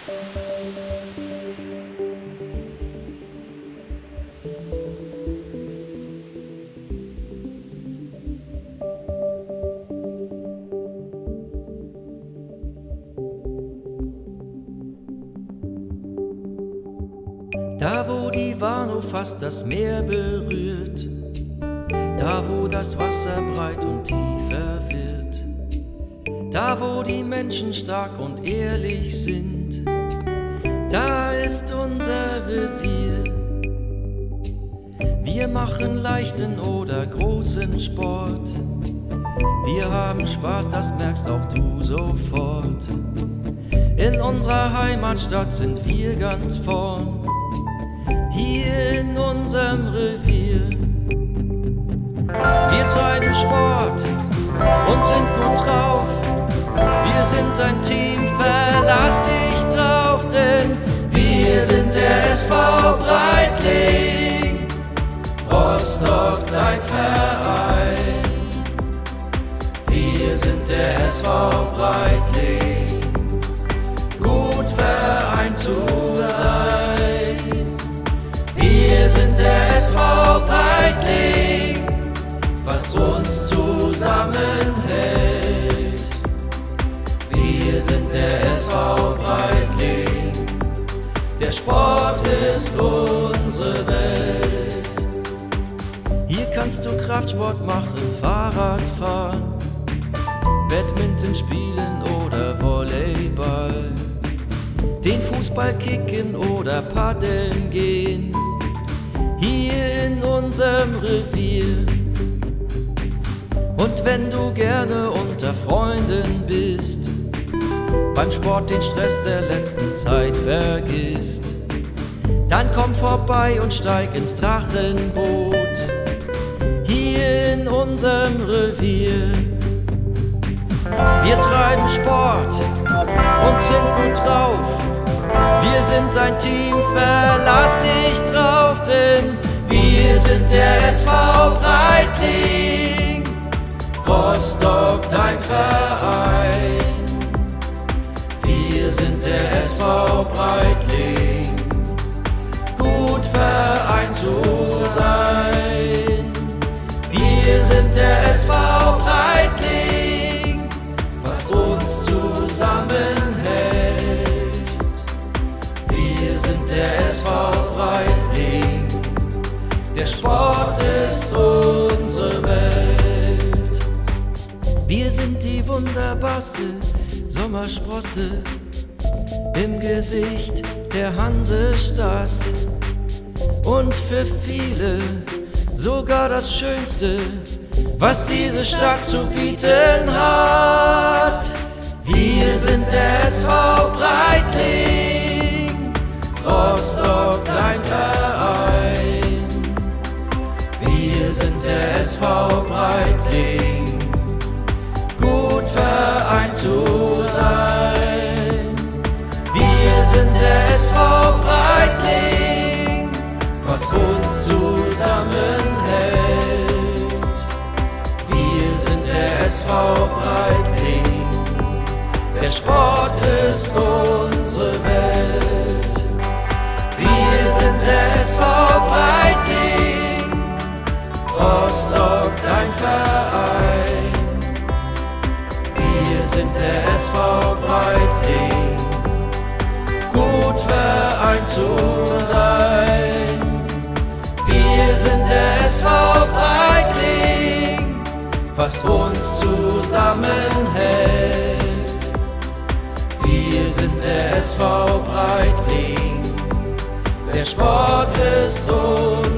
Da wo die Warnow fast das Meer berührt, da wo das Wasser breit und tiefer wird, da wo die Menschen stark und ehrlich sind, da ist unser Revier. Wir machen leichten oder großen Sport, wir haben Spaß, das merkst auch du sofort. In unserer Heimatstadt sind wir ganz vorn, hier in unserem Revier. Wir treiben Sport und sind gut drauf. Wir sind ein Team, verlass dich drauf, denn wir sind der SV Breitling, Rostock dein Verein. Wir sind der SV Breitling, gut Verein zu sein. Wir sind der SV Breitling, was uns zusammenhält. Wir sind der SV Breitling, der Sport ist unsere Welt. Hier kannst du Kraftsport machen, Fahrrad fahren, Badminton spielen oder Volleyball, den Fußball kicken oder paddeln gehen, hier in unserem Revier. Und wenn du gerne unter Freunden bist, beim Sport den Stress der letzten Zeit vergisst, dann komm vorbei und steig ins Drachenboot, hier in unserem Revier. Wir treiben Sport und sind gut drauf. Wir sind ein Team, verlass dich drauf, denn wir sind der SV Breitling, Rostock dein Verein. Wir sind der SV Breitling, gut Verein zu sein. Wir sind der SV Breitling, was uns zusammenhält. Wir sind der SV Breitling, der Sport ist unsere Welt. Wir sind die wunderbarste Sommersprosse im Gesicht der Hansestadt und für viele sogar das Schönste, was diese Stadt zu bieten hat. Wir sind der SV Breitling, Rostock dein Verein. Wir sind der SV Breitling, gut Verein zu sein. Wir sind der SV Breitling, was uns zusammenhält. Wir sind der SV Breitling, der Sport ist unsere Welt. Wir sind der SV Breitling, Rostock dein Verein. Wir sind der SV Breitling, gut Verein zu sein. Wir sind der SV Breitling, was uns zusammenhält. Wir sind der SV Breitling, der Sport ist uns